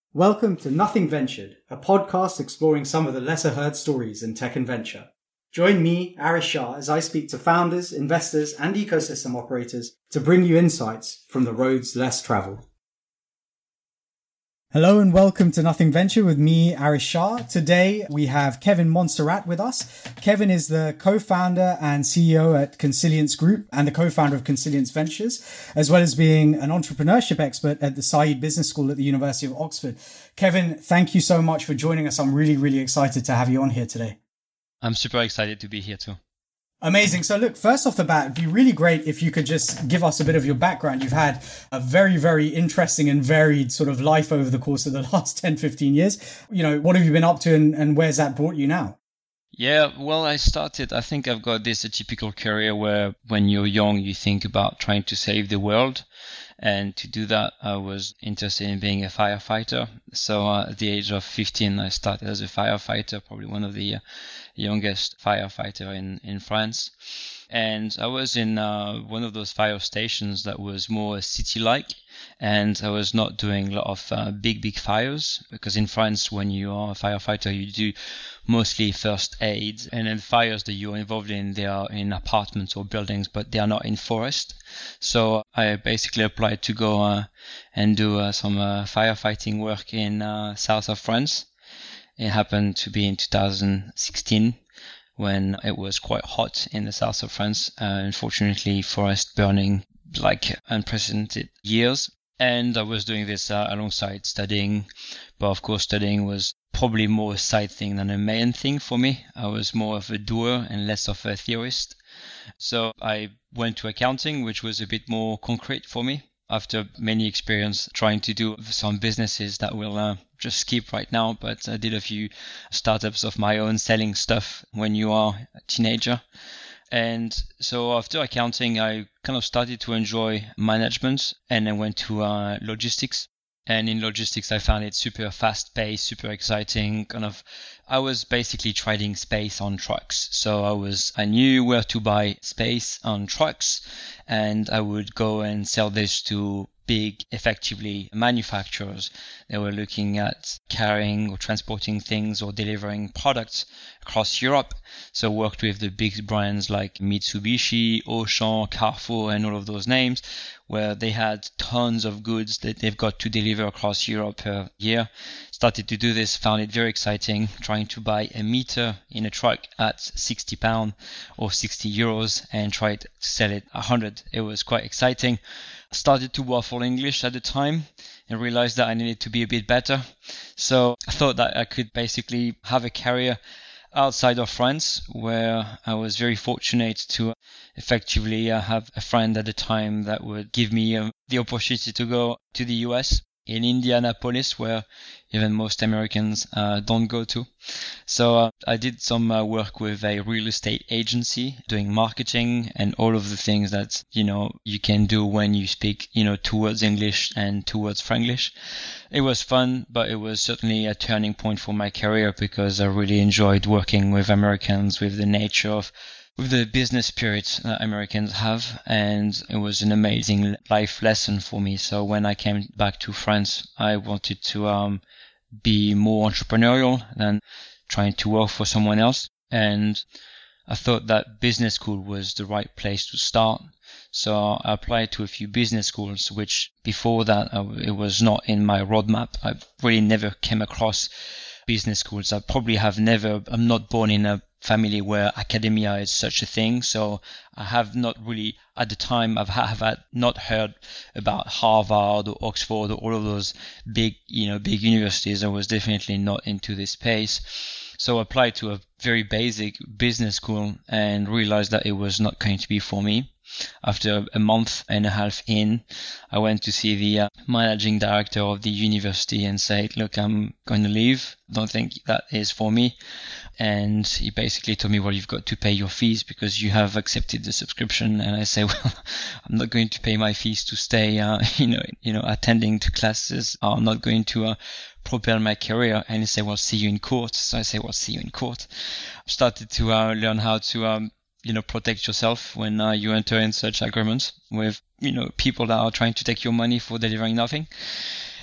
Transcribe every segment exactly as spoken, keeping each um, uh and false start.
Welcome to Nothing Ventured, a podcast exploring some of the lesser heard stories in tech and venture. Join me, Arish Shah, as I speak to founders, investors, and ecosystem operators to bring you insights from the roads less traveled. Hello and welcome to Nothing Venture with me, Arish Shah. Today we have Kevin Montserrat with us. Kevin is the co-founder and C E O at Consilience Group and the co-founder of Consilience Ventures, as well as being an entrepreneurship expert at the Saïd Business School at the University of Oxford. Kevin, thank you so much for joining us. I'm really, really excited to have you on here today. I'm super excited to be here too. Amazing. So look, first off the bat, it'd be really great if you could just give us a bit of your background. You've had a very, very interesting and varied sort of life over the course of the last ten, fifteen years. You know, what have you been up to and, and where's that brought you now? Yeah, well, I started, I think I've got this atypical career where when you're young, you think about trying to save the world. And to do that, I was interested in being a firefighter. So uh, at the age of fifteen, I started as a firefighter, probably one of the uh, youngest firefighter in, in France. And I was in uh, one of those fire stations that was more city-like. And I was not doing a lot of uh, big, big fires, because in France, when you are a firefighter, you do mostly first aid. And then fires that you're involved in, they are in apartments or buildings, but they are not in forest. So I basically applied to go uh, and do uh, some uh, firefighting work in uh, south of France. It happened to be in two thousand sixteen. When it was quite hot in the south of France. Uh, unfortunately, forest burning like unprecedented years. And I was doing this uh, alongside studying. But of course, studying was probably more a side thing than a main thing for me. I was more of a doer and less of a theorist. So I went to accounting, which was a bit more concrete for me. After many experience trying to do some businesses that will uh, just skip right now, but I did a few startups of my own selling stuff when you are a teenager. And so after accounting, I kind of started to enjoy management and I went to uh, logistics. And in logistics, I found it super fast paced, super exciting. Kind of, I was basically trading space on trucks. So I was, I knew where to buy space on trucks, and I would go and sell this to big, effectively manufacturers. They were looking at carrying or transporting things or delivering products across Europe. So worked with the big brands like Mitsubishi, Auchan, Carrefour, and all of those names, where they had tons of goods that they've got to deliver across Europe per year. Started to do this, found it very exciting, trying to buy a meter in a truck at sixty pounds or sixty euros and tried to sell it one hundred. It was quite exciting. Started to waffle English at the time and realized that I needed to be a bit better. So I thought that I could basically have a career outside of France, where I was very fortunate to effectively uh, have a friend at the time that would give me uh, the opportunity to go to the U S in Indianapolis, where even most Americans uh, don't go to. So uh, I did some uh, work with a real estate agency doing marketing and all of the things that, you know, you can do when you speak, you know, towards English and towards Franglish. It was fun, but it was certainly a turning point for my career because I really enjoyed working with Americans, with the nature of with the business spirit that Americans have, and it was an amazing life lesson for me. So when I came back to France, I wanted to um, be more entrepreneurial than trying to work for someone else. And I thought that business school was the right place to start. So I applied to a few business schools, which before that, I, it was not in my roadmap. I really never came across business schools. I probably have never, I'm not born in a family where academia is such a thing. So I have not really, at the time, I've have had not heard about Harvard or Oxford or all of those big, you know, big universities. I was definitely not into this space. So I applied to a very basic business school and realized that it was not going to be for me. After a month and a half in, I went to see the uh, managing director of the university and said, look, I'm going to leave. Don't think that is for me. And he basically told me, well, you've got to pay your fees because you have accepted the subscription. And I say, well, I'm not going to pay my fees to stay, uh, you know, you know, attending to classes. I'm not going to uh, propel my career. And he said, well, see you in court. So I say, well, see you in court. I started to uh, learn how to, um, you know, protect yourself when uh, you enter in such agreements with, you know, people that are trying to take your money for delivering nothing.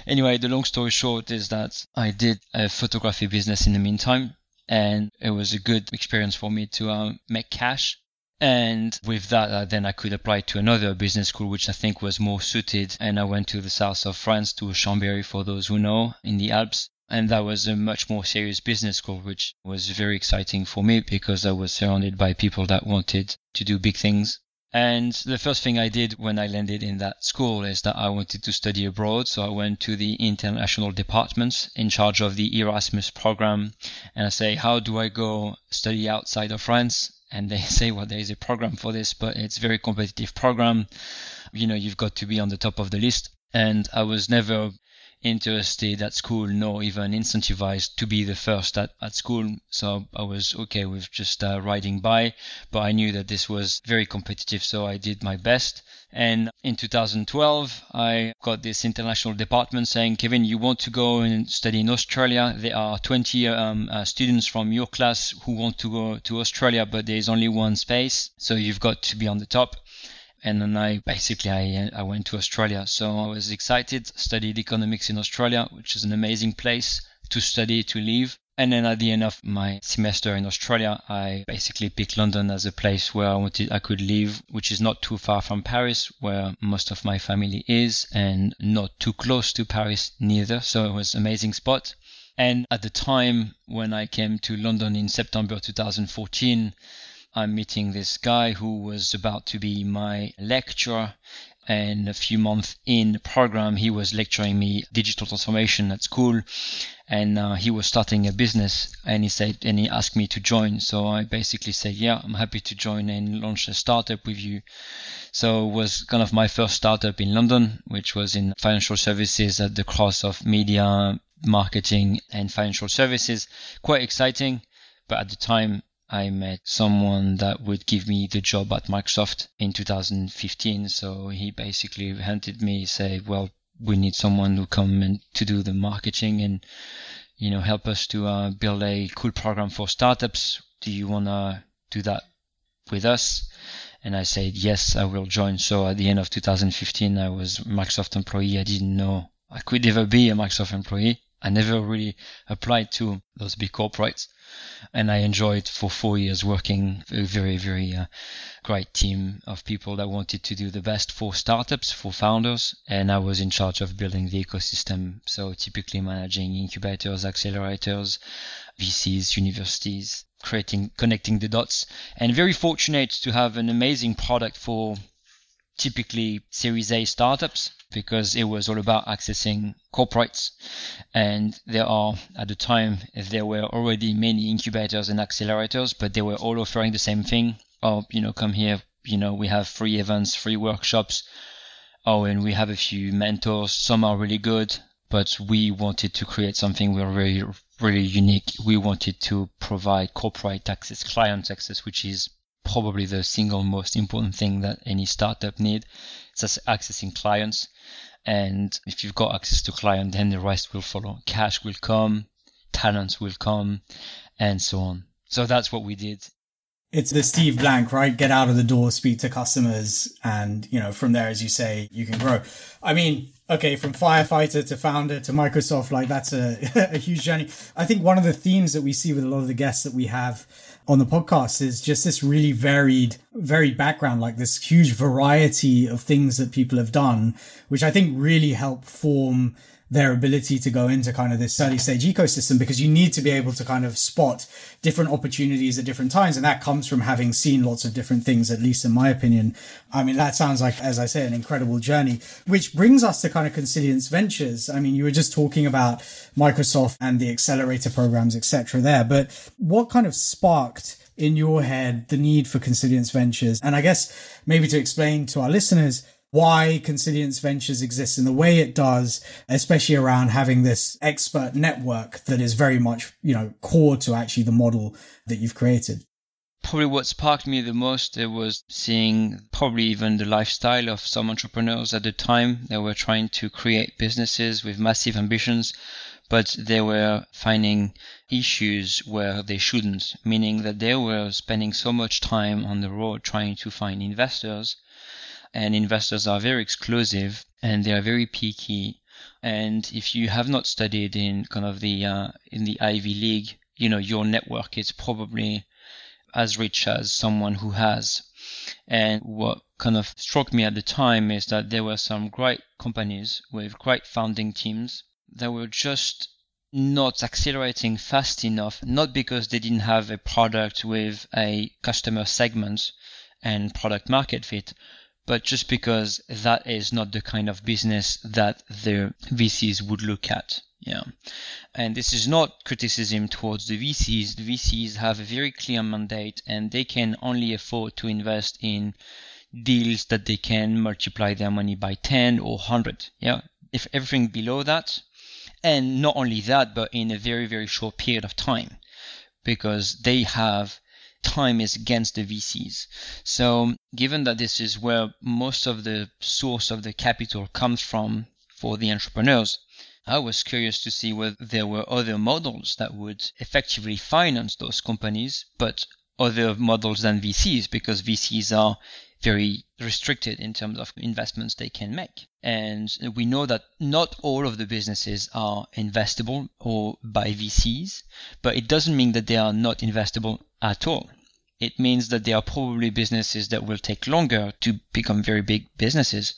Anyway, the long story short is that I did a photography business in the meantime, and it was a good experience for me to um, make cash. And with that, uh, then I could apply to another business school, which I think was more suited. And I went to the south of France, to Chambéry, for those who know, in the Alps. And that was a much more serious business school, which was very exciting for me because I was surrounded by people that wanted to do big things. And the first thing I did when I landed in that school is that I wanted to study abroad. So I went to the international departments in charge of the Erasmus program. And I say, how do I go study outside of France? And they say, well, there is a program for this, but it's a very competitive program. You know, you've got to be on the top of the list. And I was never interested at school, nor even incentivized to be the first at, at school. So I was okay with just uh, riding by, but I knew that this was very competitive, so I did my best. And in two thousand twelve, I got this international department saying, Kevin, you want to go and study in Australia? There are twenty um, uh, students from your class who want to go to Australia, but there is only one space, so you've got to be on the top. And then I basically, I, I went to Australia. So I was excited, studied economics in Australia, which is an amazing place to study, to live. And then at the end of my semester in Australia, I basically picked London as a place where I wanted, I could live, which is not too far from Paris, where most of my family is, and not too close to Paris neither. So it was an amazing spot. And at the time when I came to London in September two thousand fourteen, I'm meeting this guy who was about to be my lecturer, and a few months in the program, he was lecturing me digital transformation at school, and uh, he was starting a business, and he said, and he asked me to join. So I basically said, yeah, I'm happy to join and launch a startup with you. So it was kind of my first startup in London, which was in financial services at the cross of media, marketing, and financial services. Quite exciting, but at the time, I met someone that would give me the job at Microsoft in two thousand fifteen. So he basically handed me, say, well, we need someone who come and to do the marketing and, you know, help us to uh, build a cool program for startups. Do you want to do that with us? And I said, yes, I will join. So at the end of two thousand fifteen, I was a Microsoft employee. I didn't know I could ever be a Microsoft employee. I never really applied to those big corporates. And I enjoyed for four years working with a very, very uh, great team of people that wanted to do the best for startups, for founders. And I was in charge of building the ecosystem. So typically managing incubators, accelerators, V Cs, universities, creating, connecting the dots. And very fortunate to have an amazing product for typically Series A startups, because it was all about accessing corporates. And there are, at the time, there were already many incubators and accelerators, but they were all offering the same thing. Oh, you know, come here, you know, we have free events, free workshops. Oh, and we have a few mentors. Some are really good, but we wanted to create something we were really, really unique. We wanted to provide corporate access, client access, which is probably the single most important thing that any startup need. It's accessing clients. And if you've got access to client, then the rest will follow. Cash will come, talents will come, and so on. So that's what we did. It's the Steve Blank, right? Get out of the door, speak to customers. And, you know, from there, as you say, you can grow. I mean, okay, from firefighter to founder to Microsoft, like that's a, a huge journey. I think one of the themes that we see with a lot of the guests that we have on the podcast is just this really varied, varied background, like this huge variety of things that people have done, which I think really help form their ability to go into kind of this early stage ecosystem, because you need to be able to kind of spot different opportunities at different times. And that comes from having seen lots of different things, at least in my opinion. I mean, that sounds like, as I say, an incredible journey, which brings us to kind of Consilience Ventures. I mean, you were just talking about Microsoft and the accelerator programs, et cetera there, but what kind of sparked in your head the need for Consilience Ventures? And I guess maybe to explain to our listeners why Consilience Ventures exists in the way it does, especially around having this expert network that is very much, you know, core to actually the model that you've created. Probably what sparked me the most, it was seeing probably even the lifestyle of some entrepreneurs at the time. They were trying to create businesses with massive ambitions, but they were finding issues where they shouldn't, meaning that they were spending so much time on the road trying to find investors. And investors are very exclusive and they are very picky. And if you have not studied in kind of the uh, in the Ivy League, you know, your network is probably as rich as someone who has. And what kind of struck me at the time is that there were some great companies with great founding teams that were just not accelerating fast enough, not because they didn't have a product with a customer segment and product market fit, but just because that is not the kind of business that the V Cs would look at. Yeah. And this is not criticism towards the V Cs. The V Cs have a very clear mandate and they can only afford to invest in deals that they can multiply their money by ten or one hundred. Yeah. If everything below that, and not only that, but in a very, very short period of time, because they have time is against the V Cs. So given that this is where most of the source of the capital comes from for the entrepreneurs, I was curious to see whether there were other models that would effectively finance those companies, but other models than V Cs, because V Cs are very restricted in terms of investments they can make. And we know that not all of the businesses are investable or by V Cs, but it doesn't mean that they are not investable at all. It means that there are probably businesses that will take longer to become very big businesses,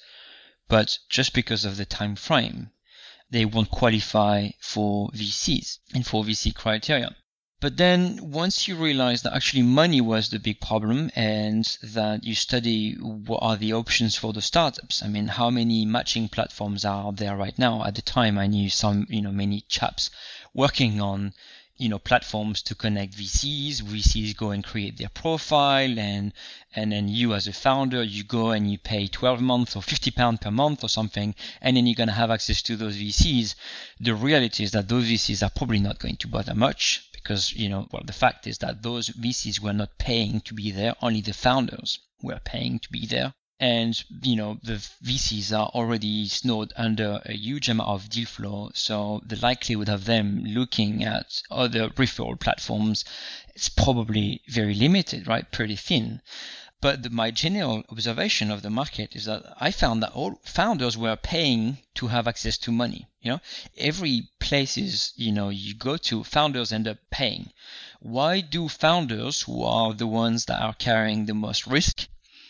but just because of the time frame, they won't qualify for V Cs and for V C criteria. But then once you realize that actually money was the big problem and that you study what are the options for the startups, I mean, how many matching platforms are there right now? At the time, I knew some, you know, many chaps working on, you know, platforms to connect V Cs. V Cs go and create their profile, and and then you as a founder, you go and you pay twelve months or fifty pounds per month or something, and then you're going to have access to those V Cs. The reality is that those V Cs are probably not going to bother much. Because, you know, well, the fact is that those V Cs were not paying to be there. Only the founders were paying to be there. And, you know, the V Cs are already snowed under a huge amount of deal flow. So the likelihood of them looking at other referral platforms is probably very limited, right? Pretty thin. But the, my general observation of the market is that I found that all founders were paying to have access to money. You know, every places, you know, you go to, founders end up paying. Why do founders, who are the ones that are carrying the most risk,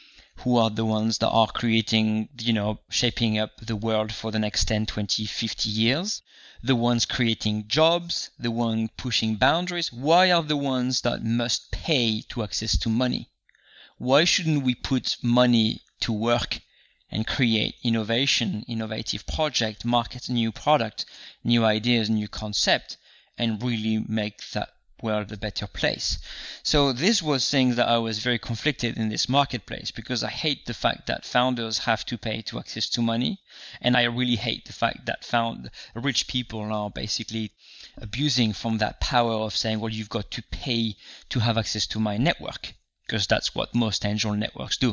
who are the ones that are creating, you know, shaping up the world for the next ten, twenty, fifty years, the ones creating jobs, the ones pushing boundaries, why are the ones that must pay to access to money? Why shouldn't we put money to work and create innovation, innovative project, market new product, new ideas, new concept, and really make that world a better place? So this was things that I was very conflicted in this marketplace, because I hate the fact that founders have to pay to access to money, and I really hate the fact that found rich people are basically abusing from that power of saying, well, you've got to pay to have access to my network, because that's what most angel networks do.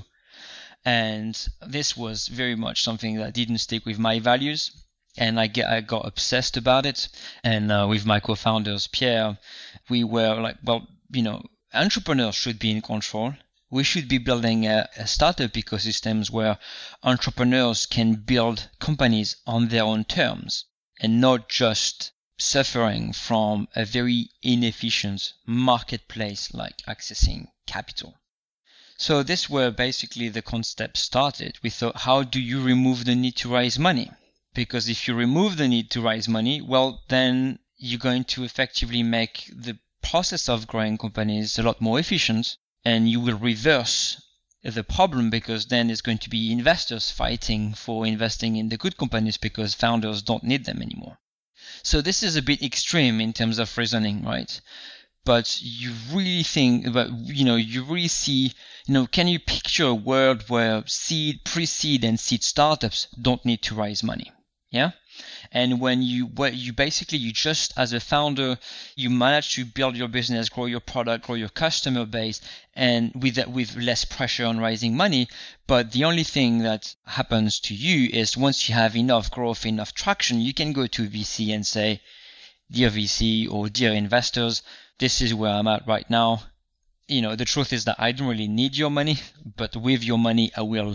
And this was very much something that didn't stick with my values, and I get I got obsessed about it. And uh, with my co-founders, Pierre, we were like, well, you know, entrepreneurs should be in control. We should be building a, a startup ecosystems where entrepreneurs can build companies on their own terms and not just suffering from a very inefficient marketplace like accessing capital. So this where basically the concept started. We thought, how do you remove the need to raise money? Because if you remove the need to raise money, well, then you're going to effectively make the process of growing companies a lot more efficient, and you will reverse the problem, because then it's going to be investors fighting for investing in the good companies because founders don't need them anymore. So this is a bit extreme in terms of reasoning, right? But you really think about, you know, you really see, you know, can you picture a world where seed, pre-seed and seed startups don't need to raise money? Yeah. And when you, what you basically, you just as a founder, you manage to build your business, grow your product, grow your customer base, and with that, with less pressure on raising money. But the only thing that happens to you is once you have enough growth, enough traction, you can go to V C and say, dear V C or dear investors, this is where I'm at right now. You know, the truth is that I don't really need your money, but with your money, I will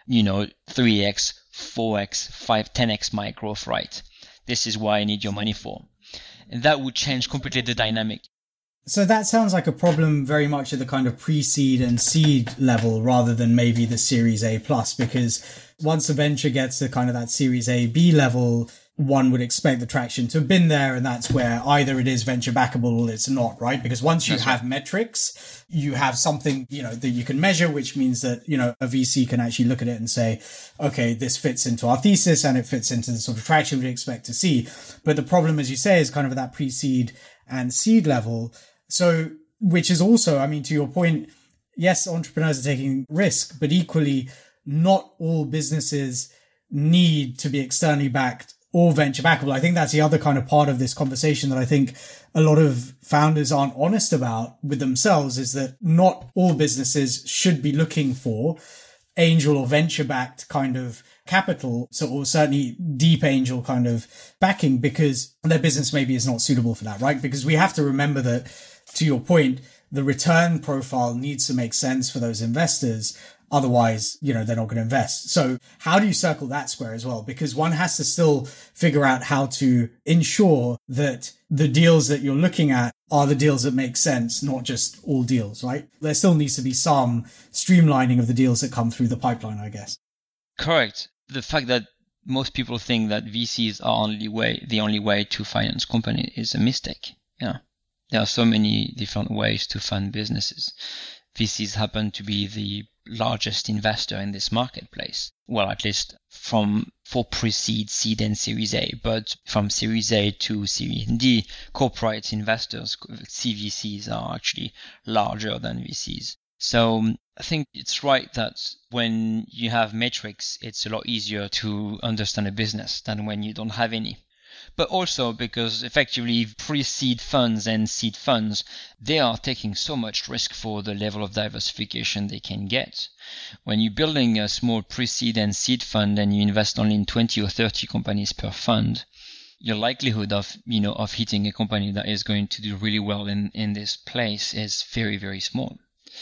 you know, three x, four x, five, ten x my growth rate. This is what I need your money for. And that would change completely the dynamic. So that sounds like a problem very much at the kind of pre-seed and seed level rather than maybe the Series A plus, because once a venture gets to kind of that Series A, B level, one would expect the traction to have been there, and that's where either it is venture backable or it's not, right? Because once you that's have right. metrics, you have something, you know, that you can measure, which means that, you know, a V C can actually look at it and say, okay, this fits into our thesis and it fits into the sort of traction we expect to see. But the problem, as you say, is kind of at that pre-seed and seed level. So, which is also, I mean, to your point, yes, entrepreneurs are taking risk, but equally not all businesses need to be externally backed or venture backable. I think that's the other kind of part of this conversation that I think a lot of founders aren't honest about with themselves, is that not all businesses should be looking for angel or venture backed kind of capital, so or certainly deep angel kind of backing, because their business maybe is not suitable for that, right? Because we have to remember that, to your point, the return profile needs to make sense for those investors. Otherwise, you know, they're not going to invest. So how do you circle that square as well? Because one has to still figure out how to ensure that the deals that you're looking at are the deals that make sense, not just all deals, right? There still needs to be some streamlining of the deals that come through the pipeline, I guess. Correct. The fact that most people think that V Cs are only way, the only way to finance company is a mistake. Yeah. There are so many different ways to fund businesses. V Cs happen to be the largest investor in this marketplace. Well, at least from for pre-seed, seed, and Series A. But from Series A to Series D, corporate investors, C V Cs, are actually larger than V Cs. So I think it's right that when you have metrics, it's a lot easier to understand a business than when you don't have any. But also because effectively pre-seed funds and seed funds, they are taking so much risk for the level of diversification they can get. When you're building a small pre-seed and seed fund and you invest only in twenty or thirty companies per fund, your likelihood of, you know, of hitting a company that is going to do really well in, in this place is very, very small.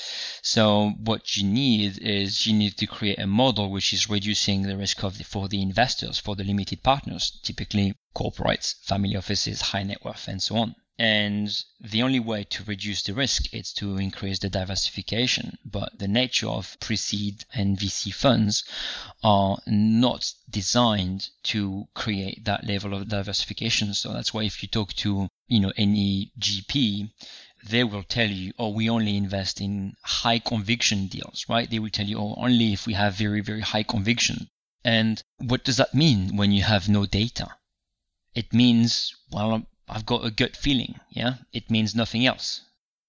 So what you need is you need to create a model which is reducing the risk of the, for the investors, for the limited partners, typically corporates, family offices, high net worth, and so on. And the only way to reduce the risk is to increase the diversification. But the nature of pre-seed and V C funds are not designed to create that level of diversification. So that's why if you talk to, you know, any G P, they will tell you, oh, we only invest in high conviction deals, right? They will tell you, oh, only if we have very, very high conviction. And what does that mean when you have no data? It means, well, I've got a gut feeling. Yeah. It means nothing else.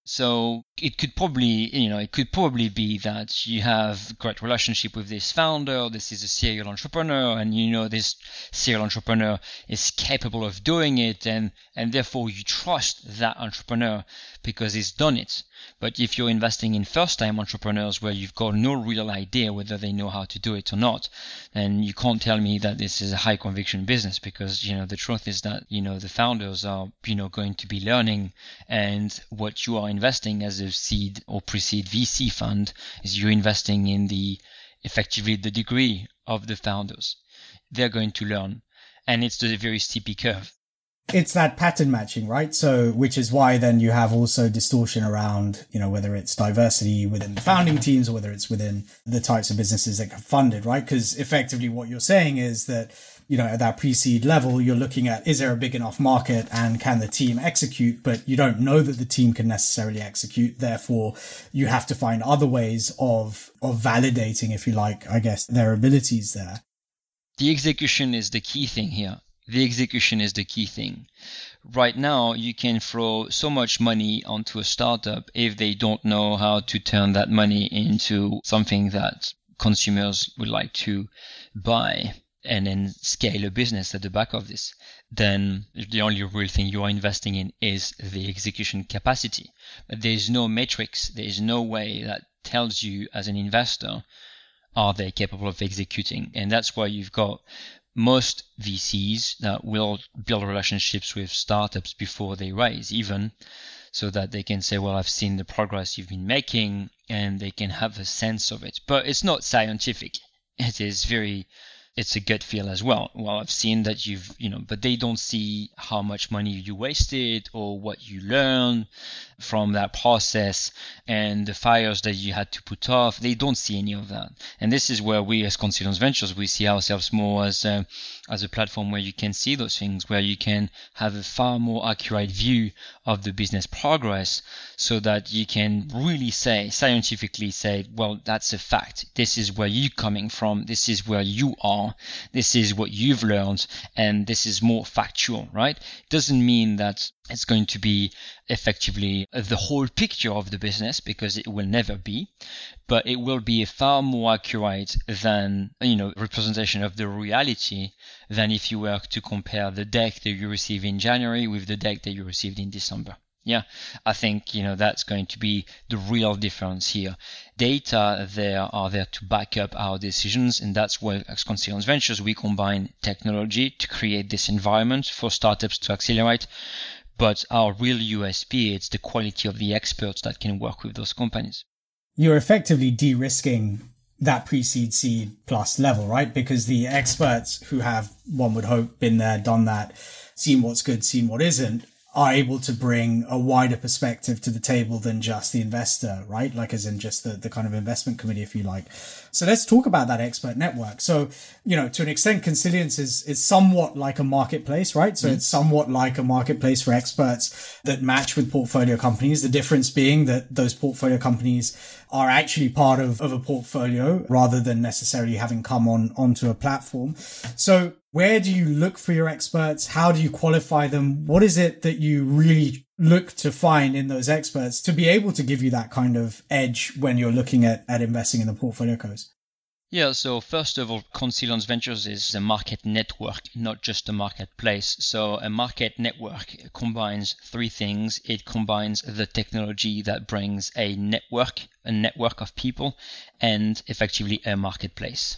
So it could probably, you know, it could probably be that you have a great relationship with this founder. This is a serial entrepreneur, and you know this serial entrepreneur is capable of doing it, and and therefore you trust that entrepreneur because he's done it. But if you're investing in first-time entrepreneurs where you've got no real idea whether they know how to do it or not, then you can't tell me that this is a high conviction business, because, you know, the truth is that, you know, the founders are, you know, going to be learning, and what you are investing as a seed or pre-seed V C fund is you're investing in the, effectively the degree of the founders. They're going to learn, and it's a very steep curve. It's that pattern matching, right? So, which is why then you have also distortion around, you know, whether it's diversity within the founding teams or whether it's within the types of businesses that get funded, right? Because effectively what you're saying is that, you know, at that pre-seed level, you're looking at, is there a big enough market and can the team execute? But you don't know that the team can necessarily execute. Therefore, you have to find other ways of, of validating, if you like, I guess, their abilities there. The execution is the key thing here. The execution is the key thing. Right now, you can throw so much money onto a startup if they don't know how to turn that money into something that consumers would like to buy, and then scale a business at the back of this. Then the only real thing you are investing in is the execution capacity. But there is no metrics. There is no way that tells you as an investor, are they capable of executing? And that's why you've got most V Cs that will build relationships with startups before they raise, even, so that they can say, well, I've seen the progress you've been making, and they can have a sense of it. But it's not scientific. it is very, it's a gut feel as well. Well, I've seen that you've, you know, but they don't see how much money you wasted or what you learned from that process and the fires that you had to put off. They don't see any of that. And this is where we as Consilience Ventures, we see ourselves more as a, as a platform where you can see those things, where you can have a far more accurate view of the business progress so that you can really say, scientifically say, well, that's a fact. This is where you're coming from. This is where you are. This is what you've learned. And this is more factual, right? It doesn't mean that it's going to be effectively the whole picture of the business, because it will never be, but it will be a far more accurate than, you know, representation of the reality than if you were to compare the deck that you received in January with the deck that you received in December. Yeah, I think, you know, that's going to be the real difference here. Data there are there to back up our decisions, and that's where as Consilience Ventures we combine technology to create this environment for startups to accelerate. But our real U S P, it's the quality of the experts that can work with those companies. You're effectively de-risking that pre-seed seed plus level, right? Because the experts who have, one would hope, been there, done that, seen what's good, seen what isn't, are able to bring a wider perspective to the table than just the investor, right? Like as in just the, the kind of investment committee, if you like. So let's talk about that expert network. So, you know, to an extent, Consilience is, is somewhat like a marketplace, right? So mm. it's somewhat like a marketplace for experts that match with portfolio companies. The difference being that those portfolio companies are actually part of, of a portfolio rather than necessarily having come on onto a platform. So where do you look for your experts? How do you qualify them? What is it that you really look to find in those experts to be able to give you that kind of edge when you're looking at, at investing in the portfolio codes? Yeah, so first of all, Consilience Ventures is a market network, not just a marketplace. So a market network combines three things. It combines the technology that brings a network, a network of people, and effectively a marketplace.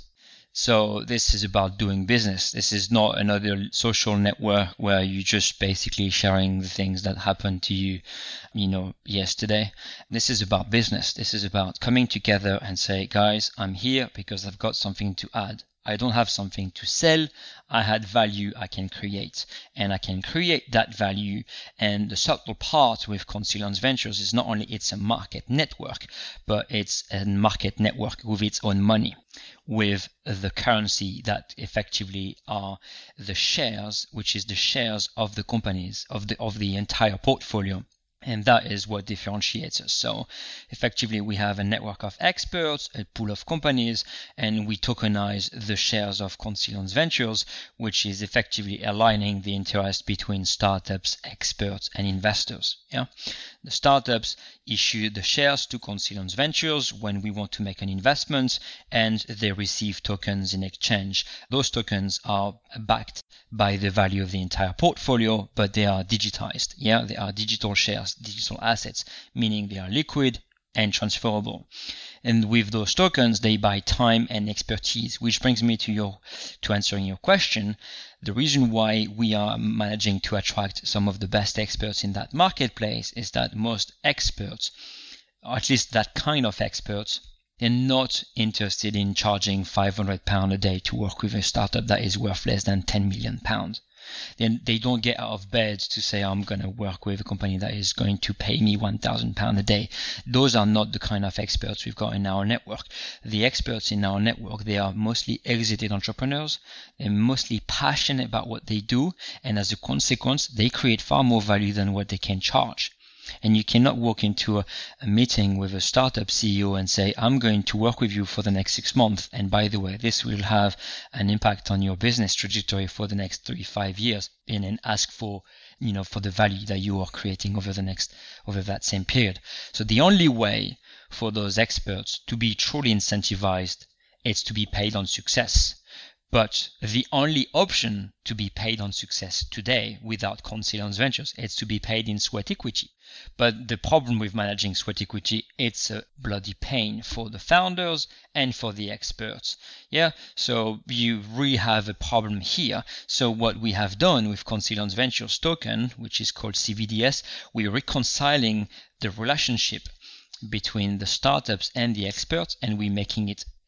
So this is about doing business. This is not another social network where you're just basically sharing the things that happened to you, you know, yesterday. This is about business. This is about coming together and say, guys, I'm here because I've got something to add. I don't have something to sell. I had value I can create, and I can create that value. And the subtle part with Consilience Ventures is not only it's a market network, but it's a market network with its own money, with the currency that effectively are the shares, which is the shares of the companies, of the of the entire portfolio. And that is what differentiates us. So effectively, we have a network of experts, a pool of companies, and we tokenize the shares of Consilience Ventures, which is effectively aligning the interest between startups, experts, and investors. Yeah, the startups issue the shares to Consilience Ventures when we want to make an investment, and they receive tokens in exchange. Those tokens are backed by the value of the entire portfolio, but they are digitized. Yeah, they are digital shares, digital assets, meaning they are liquid and transferable. And with those tokens, they buy time and expertise, which brings me to your to answering your question. The reason why we are managing to attract some of the best experts in that marketplace is that most experts, or at least that kind of experts, they're not interested in charging five hundred pounds a day to work with a startup that is worth less than ten million pounds. Then they don't get out of bed to say, I'm going to work with a company that is going to pay me one thousand pounds a day. Those are not the kind of experts we've got in our network. The experts in our network, they are mostly exited entrepreneurs. They're mostly passionate about what they do. And as a consequence, they create far more value than what they can charge. And you cannot walk into a, a meeting with a startup C E O and say, I'm going to work with you for the next six months. And by the way, this will have an impact on your business trajectory for the next three, five years, and then ask for, you know, for the value that you are creating over the next, over that same period. So the only way for those experts to be truly incentivized is to be paid on success. But the only option to be paid on success today without Consilience Ventures is to be paid in sweat equity. But the problem with managing sweat equity, it's a bloody pain for the founders and for the experts. Yeah, so you really have a problem here. So what we have done with Consilience Ventures token, which is called C V D S, we're reconciling the relationship between the startups and the experts, and we're making it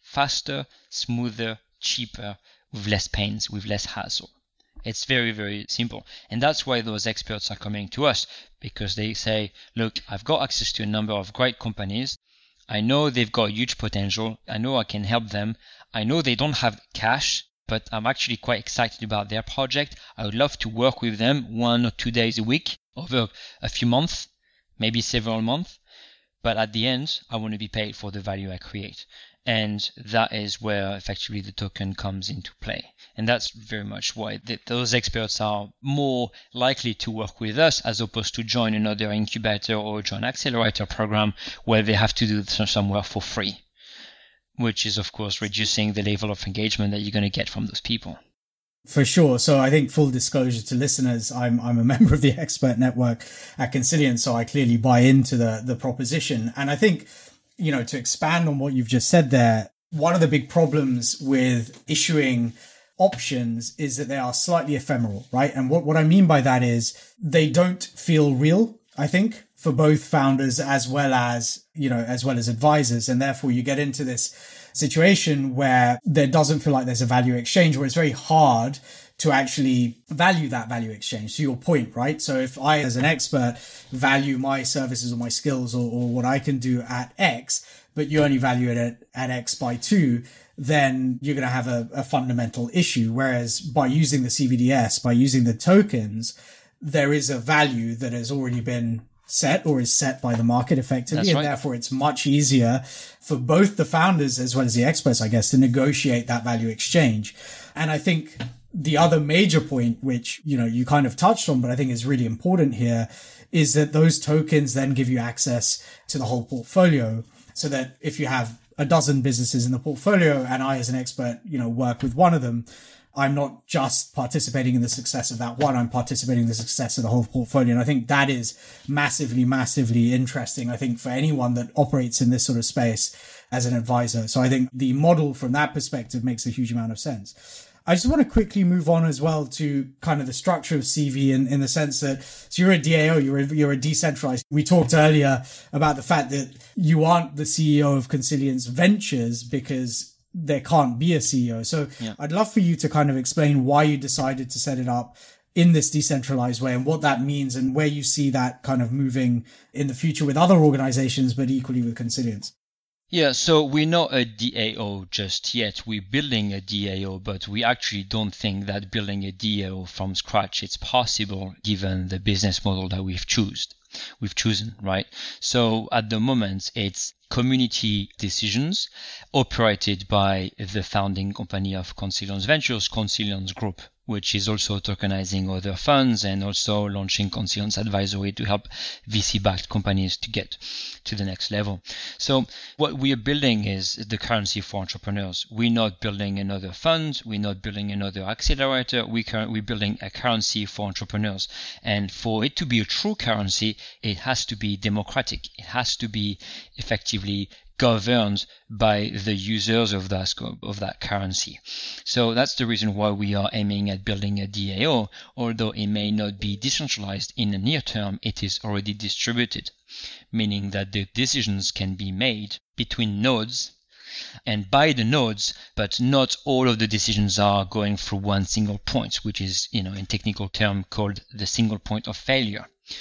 faster, smoother, cheaper, with less pains, with less hassle. It's very, very simple. And that's why those experts are coming to us, because they say, look, I've got access to a number of great companies. I know they've got huge potential. I know I can help them. I know they don't have cash, but I'm actually quite excited about their project. I would love to work with them one or two days a week over a few months, maybe several months. But at the end, I want to be paid for the value I create. And that is where effectively the token comes into play. And that's very much why th- those experts are more likely to work with us as opposed to join another incubator or join accelerator program where they have to do some work for free, which is, of course, reducing the level of engagement that you're going to get from those people. For sure. So I think full disclosure to listeners, I'm I'm a member of the expert network at Consilience, so I clearly buy into the the proposition. And I think, you know, to expand on what you've just said there, one of the big problems with issuing options is that they are slightly ephemeral, right? And what, what I mean by that is they don't feel real, I think, for both founders as well as, you know, as well as advisors. And therefore you get into this situation where there doesn't feel like there's a value exchange, where it's very hard to actually value that value exchange, to your point, right? So if I, as an expert, value my services or my skills or, or what I can do at X, but you only value it at, at X by two, then you're going to have a, a fundamental issue. Whereas by using the C V D S, by using the tokens, there is a value that has already been set or is set by the market effectively. That's and right. Therefore it's much easier for both the founders as well as the experts, I guess, to negotiate that value exchange. And I think the other major point, which, you know, you kind of touched on, but I think is really important here, is that those tokens then give you access to the whole portfolio, so that if you have a dozen businesses in the portfolio and I, as an expert, you know, work with one of them, I'm not just participating in the success of that one, I'm participating in the success of the whole portfolio. And I think that is massively, massively interesting, I think, for anyone that operates in this sort of space as an advisor. So I think the model from that perspective makes a huge amount of sense. I just want to quickly move on as well to kind of the structure of C V in, in the sense that, so you're a D A O, you're a, you're a decentralized. We talked earlier about the fact that you aren't the C E O of Consilience Ventures because there can't be a C E O. So yeah. I'd love for you to kind of explain why you decided to set it up in this decentralized way and what that means and where you see that kind of moving in the future with other organizations, but equally with Consilience. Yeah, so we're not a D A O just yet. We're building a D A O, but we actually don't think that building a D A O from scratch is possible given the business model that we've chosen. We've chosen, right? So at the moment, it's community decisions operated by the founding company of Consilience Ventures, Consilience Group, which is also tokenizing other funds and also launching Consilience Advisory to help V C-backed companies to get to the next level. So what we are building is the currency for entrepreneurs. We're not building another fund. We're not building another accelerator. We cur- we're building a currency for entrepreneurs. And for it to be a true currency, it has to be democratic. It has to be effectively governed by the users of that of that currency. So that's the reason why we are aiming at building a D A O. Although it may not be decentralized in the near term, it is already distributed, meaning that the decisions can be made between nodes and by the nodes, but not all of the decisions are going through one single point, which is, you know, in technical term called the single point of failure.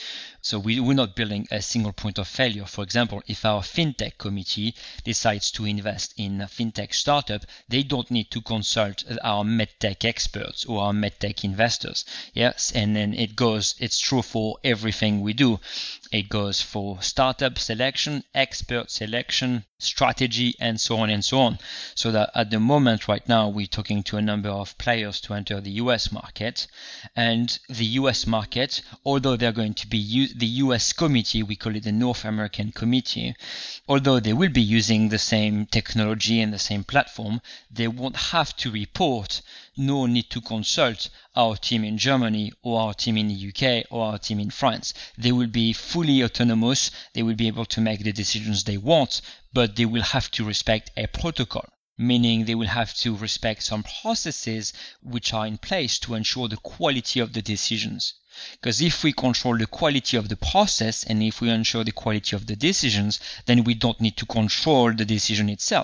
So we, we're not building a single point of failure. For example, if our fintech committee decides to invest in a fintech startup, they don't need to consult our medtech experts or our medtech investors. Yes, and then it goes, it's true for everything we do. It goes for startup selection, expert selection, strategy, and so on and so on. So that at the moment right now, we're talking to a number of players to enter the U S market. And the U S market, although they're going to be u- the U S committee, we call it the North American Committee, although they will be using the same technology and the same platform, they won't have to report nor need to consult our team in Germany or our team in the U K or our team in France. They will be fully autonomous. They will be able to make the decisions they want, but they will have to respect a protocol, meaning they will have to respect some processes which are in place to ensure the quality of the decisions. Because if we control the quality of the process and if we ensure the quality of the decisions, then we don't need to control the decision itself.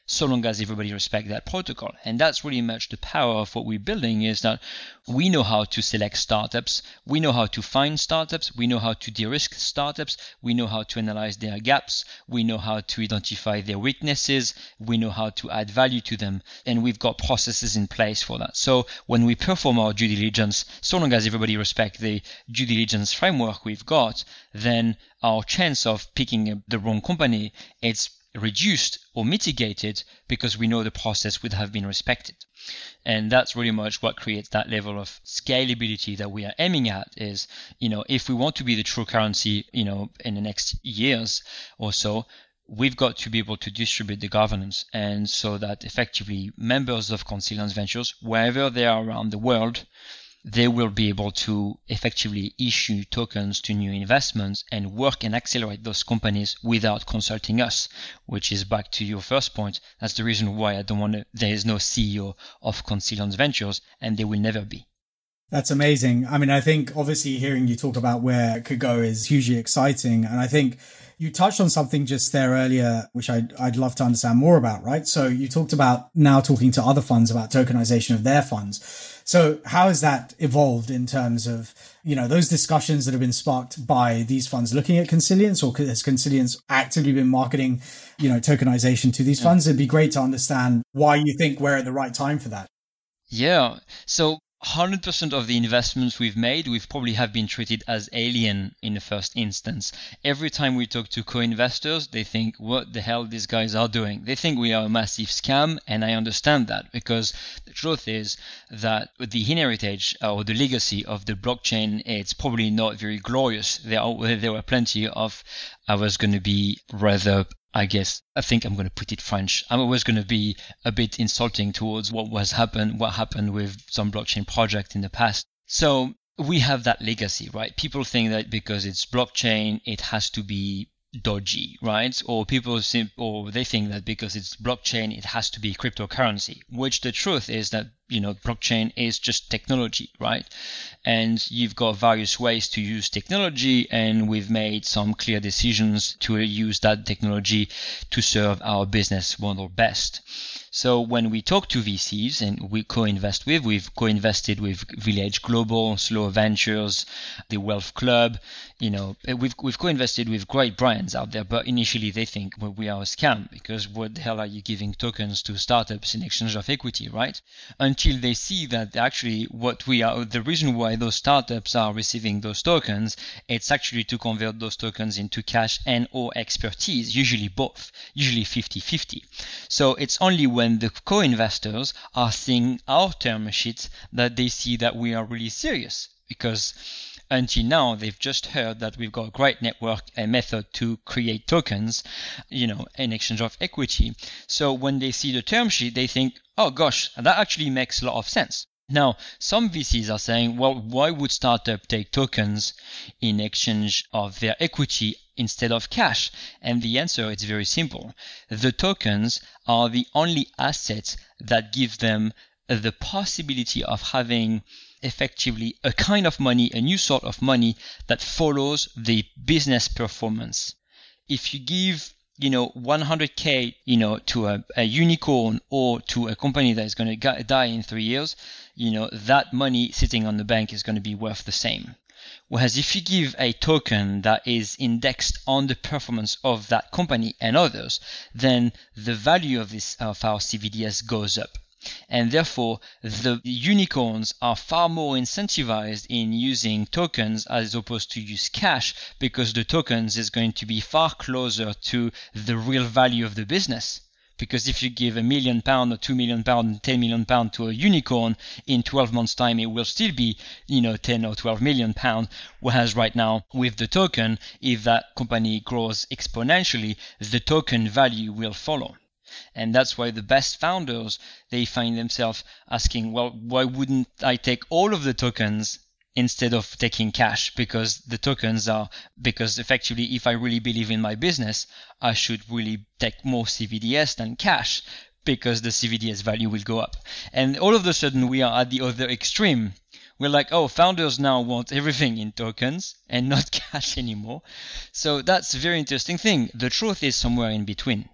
so long as everybody respects that protocol. And that's really much the power of what we're building, is that we know how to select startups, we know how to find startups, we know how to de-risk startups, we know how to analyze their gaps, we know how to identify their weaknesses, we know how to add value to them, and we've got processes in place for that. So when we perform our due diligence, so long as everybody respects the due diligence framework we've got, then our chance of picking the wrong company, it's reduced or mitigated because we know the process would have been respected. And that's really much what creates that level of scalability that we are aiming at. Is, you know, if we want to be the true currency, you know, in the next years or so, we've got to be able to distribute the governance, and so that effectively members of Consilience Ventures, wherever they are around the world, they will be able to effectively issue tokens to new investments and work and accelerate those companies without consulting us, which is back to your first point. That's the reason why I don't want to, there is no C E O of Consilience Ventures, and there will never be. That's amazing. I mean, I think obviously hearing you talk about where it could go is hugely exciting. And I think you touched on something just there earlier, which I'd, I'd love to understand more about, right? So you talked about now talking to other funds about tokenization of their funds. So how has that evolved in terms of, you know, those discussions that have been sparked by these funds looking at Consilience, or has Consilience actively been marketing, you know, tokenization to these yeah. funds? It'd be great to understand why you think we're at the right time for that. Yeah. So one hundred percent of the investments we've made, we've probably have been treated as alien in the first instance. Every time we talk to co-investors, they think, what the hell these guys are doing? They think we are a massive scam, and I understand that, because the truth is that the heritage or the legacy of the blockchain, it's probably not very glorious. There are, there were plenty of, I was going to be rather I guess, I think I'm going to put it French. I'm always going to be a bit insulting towards what was happened, what happened with some blockchain project in the past. So we have that legacy, right? People think that because it's blockchain, it has to be dodgy, right? Or people sim- or they think that because it's blockchain, it has to be cryptocurrency, which the truth is that, you know, blockchain is just technology, right? And you've got various ways to use technology, and we've made some clear decisions to use that technology to serve our business model best. So when we talk to V Cs and we co-invest with, we've co-invested with Village Global, Slow Ventures, the Wealth Club, you know, we've we've co-invested with great brands out there, but initially they think, well, we are a scam, because what the hell are you giving tokens to startups in exchange of equity, right? Until they see that actually what we are, the reason why those startups are receiving those tokens, it's actually to convert those tokens into cash and or expertise, usually both, usually fifty-fifty. So it's only when when the co-investors are seeing our term sheets that they see that we are really serious, because until now they've just heard that we've got a great network and method to create tokens, you know, in exchange of equity. So when they see the term sheet, they think, oh gosh, that actually makes a lot of sense. Now, some V Cs are saying, well, why would startup take tokens in exchange of their equity instead of cash? And the answer is very simple. The tokens are the only assets that give them the possibility of having effectively a kind of money, a new sort of money that follows the business performance. If you give you know, one hundred K, you know, to a, a unicorn or to a company that is going to die in three years, you know, that money sitting on the bank is going to be worth the same. Whereas if you give a token that is indexed on the performance of that company and others, then the value of this, of our C V D S goes up. And therefore, the unicorns are far more incentivized in using tokens as opposed to use cash, because the tokens is going to be far closer to the real value of the business. Because if you give a million pound or two million pound, ten million pound to a unicorn, in twelve months time, it will still be, you know, ten or twelve million pound. Whereas right now with the token, if that company grows exponentially, the token value will follow. And that's why the best founders, they find themselves asking, well, why wouldn't I take all of the tokens instead of taking cash? Because the tokens are, because effectively, if I really believe in my business, I should really take more C V D S than cash, because the C V D S value will go up. And all of a sudden, we are at the other extreme. We're like, oh, founders now want everything in tokens and not cash anymore. So that's a very interesting thing. The truth is somewhere in between.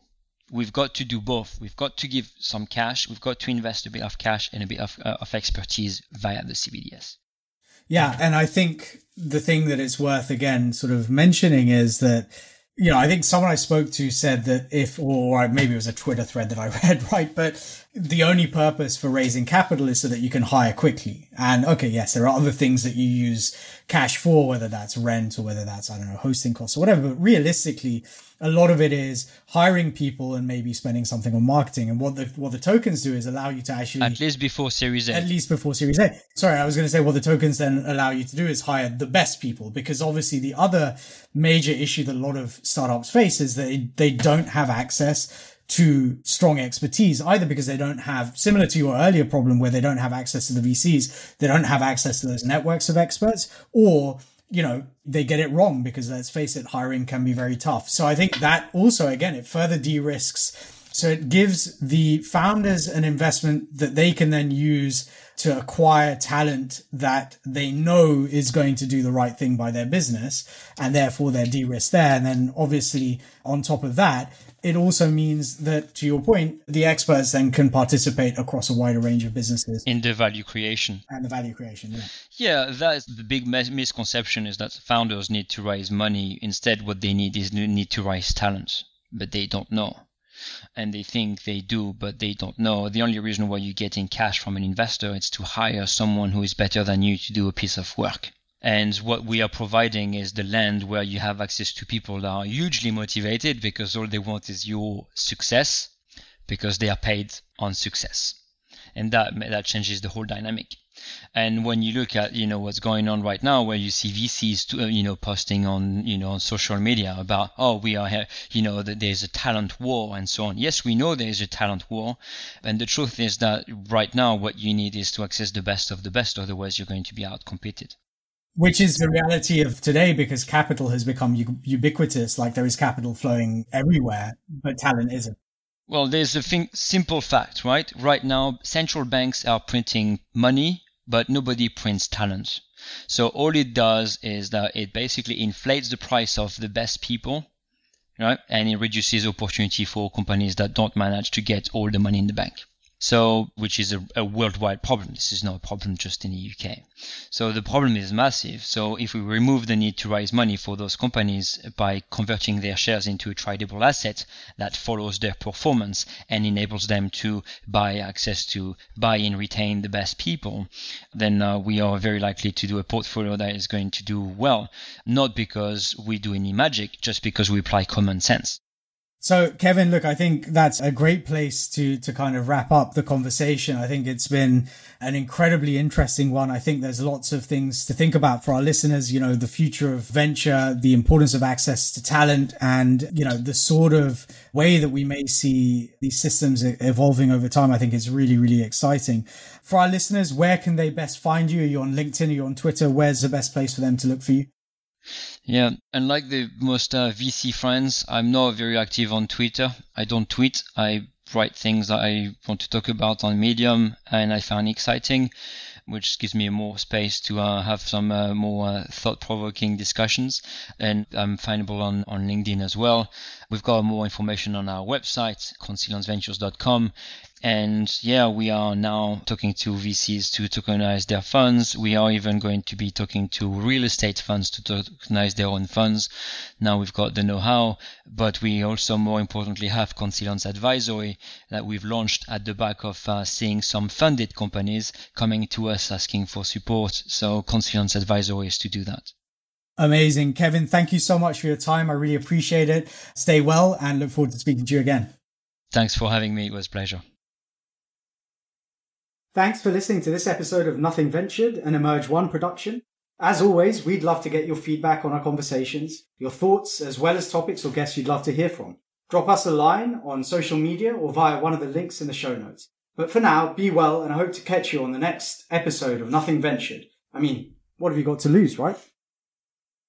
we've got to do both. We've got to give some cash. We've got to invest a bit of cash and a bit of, uh, of expertise via the C B D S. Yeah. And I think the thing that it's worth, again, sort of mentioning is that, you know, I think someone I spoke to said that if, or maybe it was a Twitter thread that I read, right? But the only purpose for raising capital is so that you can hire quickly. And okay, yes, there are other things that you use cash for, whether that's rent or whether that's, I don't know, hosting costs or whatever. But realistically, a lot of it is hiring people and maybe spending something on marketing. And what the what the tokens do is allow you to actually... At least before Series A. At least before Series A. Sorry, I was going to say what the tokens then allow you to do is hire the best people, because obviously the other major issue that a lot of startups face is that they don't have access to strong expertise, either because they don't have, similar to your earlier problem where they don't have access to the V Cs, they don't have access to those networks of experts, or, you know, they get it wrong because, let's face it, hiring can be very tough. So I think that also, again, it further de-risks. So it gives the founders an investment that they can then use to acquire talent that they know is going to do the right thing by their business, and therefore they're de-risked there. And then obviously on top of that, it also means that, to your point, the experts then can participate across a wider range of businesses. In the value creation. And the value creation, yeah. Yeah, that's the big mis- misconception is that founders need to raise money. Instead, what they need is need to raise talent, but they don't know. And they think they do, but they don't know. The only reason why you're getting cash from an investor is to hire someone who is better than you to do a piece of work. And what we are providing is the land where you have access to people that are hugely motivated because all they want is your success, because they are paid on success. And that that changes the whole dynamic. And when you look at, you know, what's going on right now, where you see V Cs, to, you know, posting on, you know, on social media about, oh, we are here, you know, that there's a talent war and so on. Yes, we know there's a talent war. And the truth is that right now, what you need is to access the best of the best. Otherwise, you're going to be outcompeted. Which is the reality of today, because capital has become ubiquitous. Like there is capital flowing everywhere, but talent isn't. Well, there's a thing, simple fact, right? Right now, central banks are printing money, but nobody prints talent. So all it does is that it basically inflates the price of the best people, right? And it reduces opportunity for companies that don't manage to get all the money in the bank. So, which is a, a worldwide problem. This is not a problem just in the U K. So the problem is massive. So if we remove the need to raise money for those companies by converting their shares into a tradable asset that follows their performance and enables them to buy access to buy and retain the best people, then uh, we are very likely to do a portfolio that is going to do well, not because we do any magic, just because we apply common sense. So, Kevin, look, I think that's a great place to to kind of wrap up the conversation. I think it's been an incredibly interesting one. I think there's lots of things to think about for our listeners, you know, the future of venture, the importance of access to talent, and, you know, the sort of way that we may see these systems evolving over time. I think it's really, really exciting. For our listeners, where can they best find you? Are you on LinkedIn? Are you on Twitter? Where's the best place for them to look for you? Yeah, unlike the most uh, V C friends, I'm not very active on Twitter. I don't tweet. I write things that I want to talk about on Medium and I find exciting, which gives me more space to uh, have some uh, more uh, thought-provoking discussions. And I'm findable on, on LinkedIn as well. We've got more information on our website, consilience ventures dot com. And yeah, we are now talking to V Cs to tokenize their funds. We are even going to be talking to real estate funds to tokenize their own funds. Now we've got the know-how, but we also, more importantly, have Consilience Advisory that we've launched at the back of uh, seeing some funded companies coming to us asking for support. So Consilience Advisory is to do that. Amazing. Kevin, thank you so much for your time. I really appreciate it. Stay well and look forward to speaking to you again. Thanks for having me. It was a pleasure. Thanks for listening to this episode of Nothing Ventured, an Emerge One production. As always, we'd love to get your feedback on our conversations, your thoughts, as well as topics or guests you'd love to hear from. Drop us a line on social media or via one of the links in the show notes. But for now, be well, and I hope to catch you on the next episode of Nothing Ventured. I mean, what have you got to lose, right?